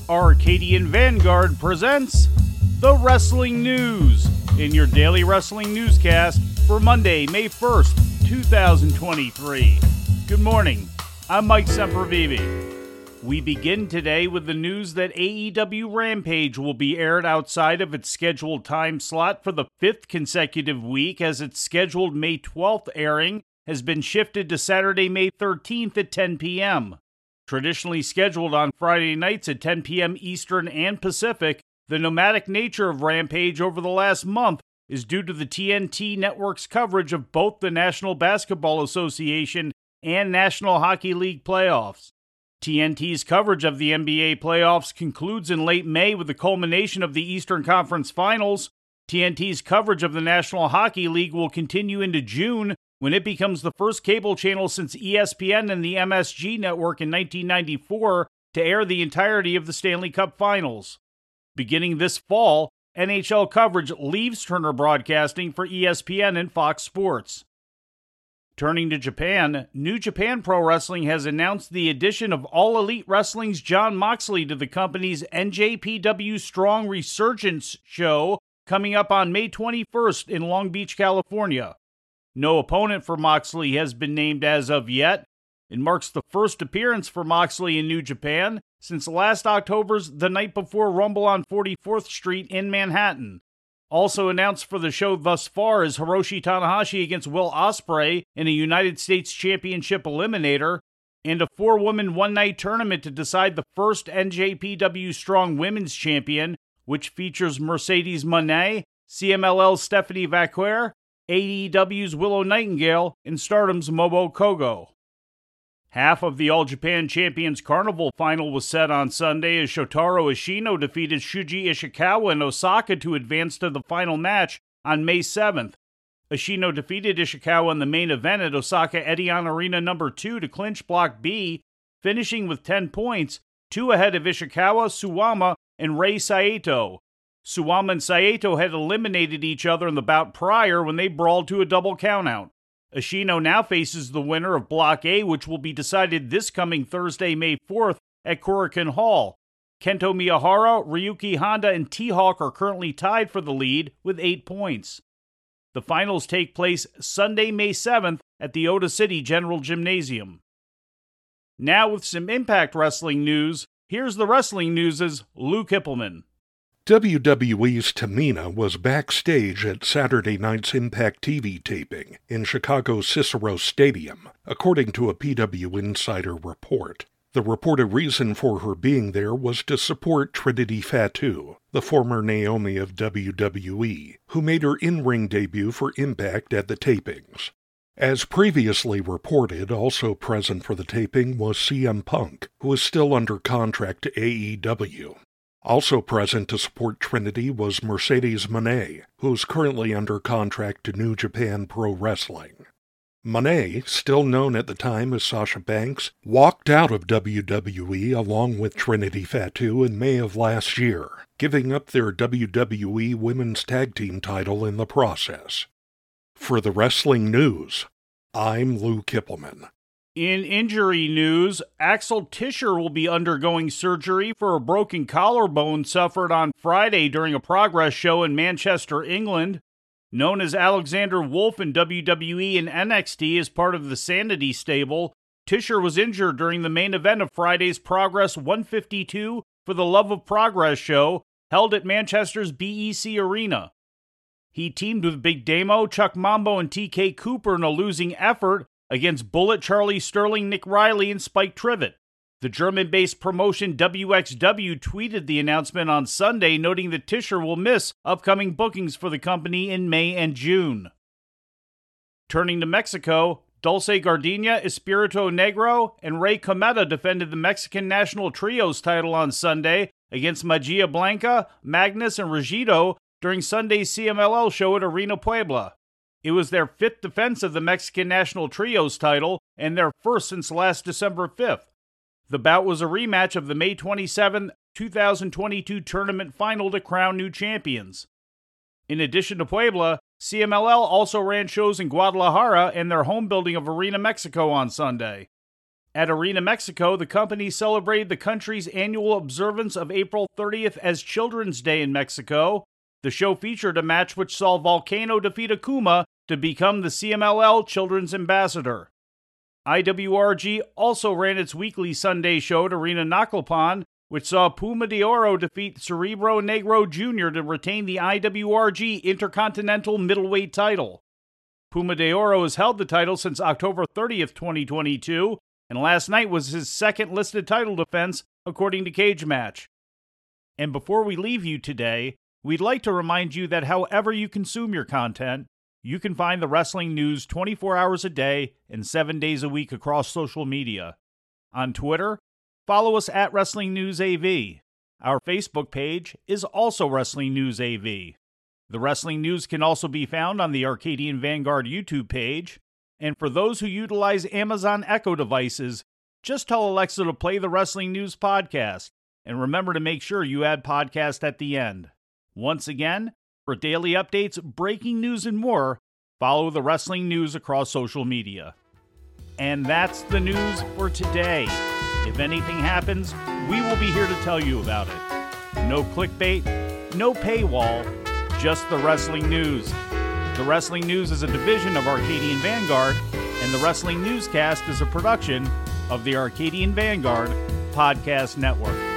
Arcadian Vanguard presents The Wrestling News in your daily wrestling newscast for Monday, May 1st, 2023. Good morning, I'm Mike Sempervive. We begin today with the news that AEW Rampage will be aired outside of its scheduled time slot for the 5th consecutive week, as its scheduled May 12th airing has been shifted to Saturday, May 13th at 10 p.m. Traditionally scheduled on Friday nights at 10 p.m. Eastern and Pacific, the nomadic nature of Rampage over the last month is due to the TNT network's coverage of both the National Basketball Association and National Hockey League playoffs. TNT's coverage of the NBA playoffs concludes in late May with the culmination of the Eastern Conference Finals. TNT's coverage of the National Hockey League will continue into June, when it becomes the first cable channel since ESPN and the MSG network in 1994 to air the entirety of the Stanley Cup Finals. Beginning this fall, NHL coverage leaves Turner Broadcasting for ESPN and Fox Sports. Turning to Japan, New Japan Pro Wrestling has announced the addition of All Elite Wrestling's Jon Moxley to the company's NJPW Strong Resurgence show coming up on May 21st in Long Beach, California. No opponent for Moxley has been named as of yet. It marks the first appearance for Moxley in New Japan since last October's The Night Before Rumble on 44th Street in Manhattan. Also announced for the show thus far is Hiroshi Tanahashi against Will Ospreay in a United States Championship Eliminator, and a 4-woman one-night tournament to decide the first NJPW Strong Women's Champion, which features Mercedes Moné, CMLL's Stephanie Vaquer, AEW's Willow Nightingale, and Stardom's Momo Kogo. Half of the All Japan Champions Carnival final was set on Sunday as Shotaro Ashino defeated Shuji Ishikawa in Osaka to advance to the final match on May 7th. Ashino defeated Ishikawa in the main event at Osaka Edion Arena No. 2 to clinch Block B, finishing with 10 points, 2 ahead of Ishikawa, Suwama, and Rei Saito. Suwama and Saito had eliminated each other in the bout prior when they brawled to a double countout. Ashino now faces the winner of Block A, which will be decided this coming Thursday, May 4th at Korakuen Hall. Kento Miyahara, Ryuki Honda, and T-Hawk are currently tied for the lead with 8 points. The finals take place Sunday, May 7th at the Ota City General Gymnasium. Now with some Impact Wrestling news, here's the Wrestling News' Lou Kippelman. WWE's Tamina was backstage at Saturday night's Impact TV taping in Chicago's Cicero Stadium, according to a PW Insider report. The reported reason for her being there was to support Trinity Fatu, the former Naomi of WWE, who made her in-ring debut for Impact at the tapings. As previously reported, also present for the taping was CM Punk, who is still under contract to AEW. Also present to support Trinity was Mercedes Moné, who is currently under contract to New Japan Pro Wrestling. Moné, still known at the time as Sasha Banks, walked out of WWE along with Trinity Fatu in May of last year, giving up their WWE Women's Tag Team title in the process. For the Wrestling News, I'm Lou Kippelman. In injury news, Axel Tischer will be undergoing surgery for a broken collarbone suffered on Friday during a Progress show in Manchester, England. Known as Alexander Wolf in WWE and NXT as part of the Sanity stable, Tischer was injured during the main event of Friday's Progress 152 for the Love of Progress show held at Manchester's BEC Arena. He teamed with Big Damo, Chuck Mambo, and TK Cooper in a losing effort against Bullet, Charlie Sterling, Nick Riley, and Spike Trivet. The German-based promotion WXW tweeted the announcement on Sunday, noting that Tischer will miss upcoming bookings for the company in May and June. Turning to Mexico, Dulce Gardenia, Espirito Negro, and Rey Cometa defended the Mexican National Trios title on Sunday against Magia Blanca, Magnus, and Regito during Sunday's CMLL show at Arena Puebla. It was their 5th defense of the Mexican National Trios title and their first since last December 5th. The bout was a rematch of the May 27, 2022 tournament final to crown new champions. In addition to Puebla, CMLL also ran shows in Guadalajara and their home building of Arena Mexico on Sunday. At Arena Mexico, the company celebrated the country's annual observance of April 30th as Children's Day in Mexico. The show featured a match which saw Volcano defeat Akuma to become the CMLL Children's Ambassador. IWRG also ran its weekly Sunday show at Arena Naclopan, which saw Puma de Oro defeat Cerebro Negro Jr. to retain the IWRG Intercontinental Middleweight title. Puma de Oro has held the title since October 30th, 2022, and last night was his second listed title defense, according to Cage Match. And before we leave you today, we'd like to remind you that however you consume your content, you can find the wrestling news 24 hours a day and 7 days a week across social media. On Twitter, follow us at Wrestling News AV. Our Facebook page is also Wrestling News AV. The Wrestling News can also be found on the Arcadian Vanguard YouTube page. And for those who utilize Amazon Echo devices, just tell Alexa to play the Wrestling News podcast. And remember to make sure you add podcast at the end. Once again, for daily updates, breaking news, and more, follow the Wrestling News across social media. And that's the news for today. If anything happens, we will be here to tell you about it. No clickbait, no paywall, just the Wrestling News. The Wrestling News is a division of Arcadian Vanguard, and the Wrestling Newscast is a production of the Arcadian Vanguard Podcast Network.